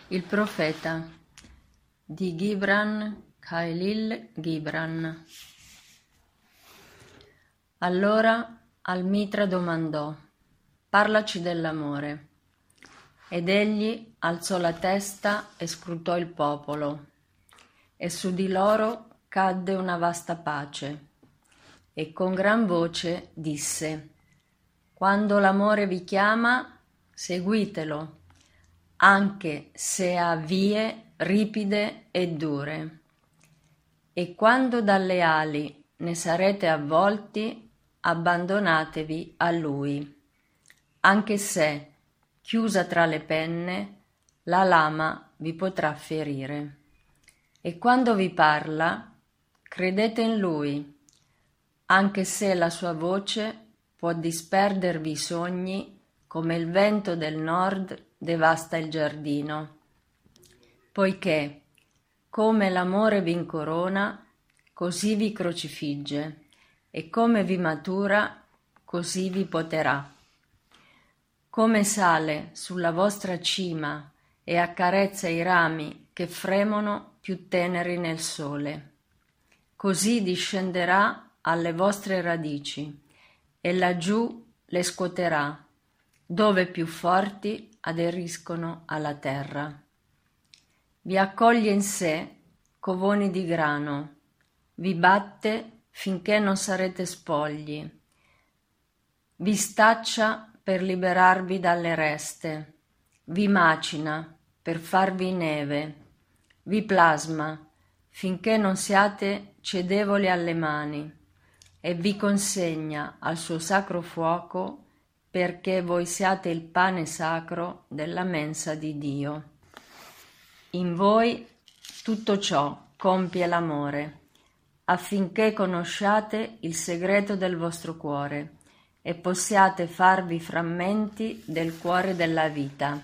Il profeta di Gibran Khalil Gibran. Allora Al-Mitra domandò: parlaci dell'amore. Ed egli alzò la testa e scrutò il popolo, e su di loro cadde una vasta pace, e con gran voce disse: quando l'amore vi chiama, seguitelo, anche se ha vie ripide e dure. E quando dalle ali ne sarete avvolti, abbandonatevi a lui, anche se, chiusa tra le penne, la lama vi potrà ferire. E quando vi parla, credete in lui, anche se la sua voce può disperdervi i sogni come il vento del nord devasta il giardino. Poiché, come l'amore vi incorona, così vi crocifigge, e come vi matura, così vi poterà. Come sale sulla vostra cima e accarezza i rami che fremono più teneri nel sole, così discenderà alle vostre radici e laggiù le scuoterà, dove più forti aderiscono alla terra. Vi accoglie in sé covoni di grano, vi batte finché non sarete spogli, vi staccia per liberarvi dalle reste, vi macina per farvi neve, vi plasma finché non siate cedevoli alle mani, e vi consegna al suo sacro fuoco perché voi siate il pane sacro della mensa di Dio. In voi tutto ciò compie l'amore, affinché conosciate il segreto del vostro cuore e possiate farvi frammenti del cuore della vita.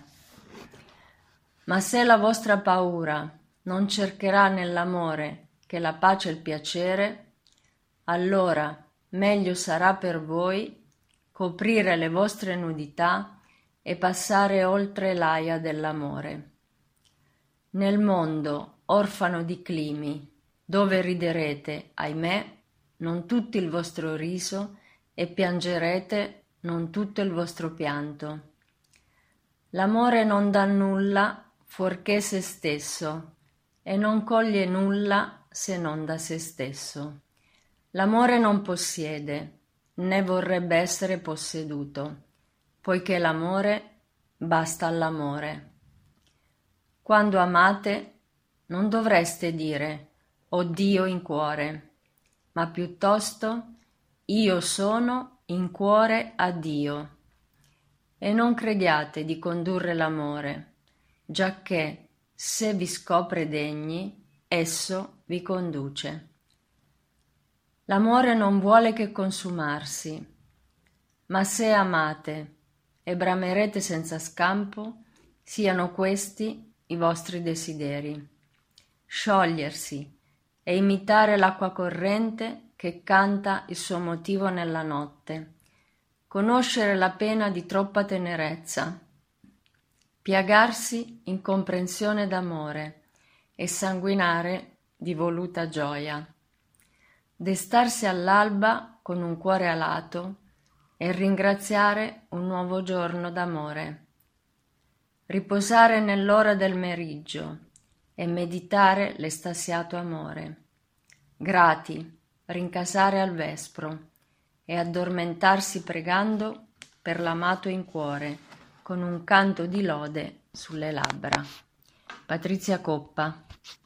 Ma se la vostra paura non cercherà nell'amore che la pace e il piacere, allora meglio sarà per voi coprire le vostre nudità e passare oltre l'aia dell'amore. Nel mondo orfano di climi, dove riderete, ahimè, non tutto il vostro riso e piangerete non tutto il vostro pianto. L'amore non dà nulla fuorché se stesso e non coglie nulla se non da se stesso. L'amore non possiede, né vorrebbe essere posseduto, poiché l'amore basta all'amore. Quando amate, non dovreste dire «Ho Dio in cuore», ma piuttosto «Io sono in cuore a Dio». E non crediate di condurre l'amore, giacché se vi scopre degni, esso vi conduce. L'amore non vuole che consumarsi, ma se amate e bramerete senza scampo, siano questi i vostri desideri: sciogliersi e imitare l'acqua corrente che canta il suo motivo nella notte, conoscere la pena di troppa tenerezza, piagarsi in comprensione d'amore e sanguinare di voluta gioia, destarsi all'alba con un cuore alato e ringraziare un nuovo giorno d'amore, riposare nell'ora del meriggio e meditare l'estasiato amore, grati rincasare al vespro e addormentarsi pregando per l'amato in cuore con un canto di lode sulle labbra. Patrizia Coppa.